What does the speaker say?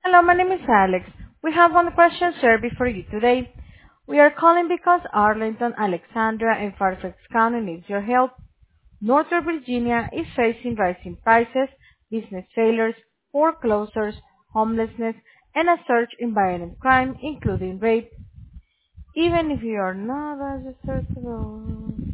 Hello, my name is Alex. We have one question survey for you today. We are calling because Arlington, Alexandria, and Fairfax County needs your help. Northern Virginia is facing rising prices, business failures, foreclosures, homelessness, and a surge in violent crime, including rape. Even if you are not registered to vote.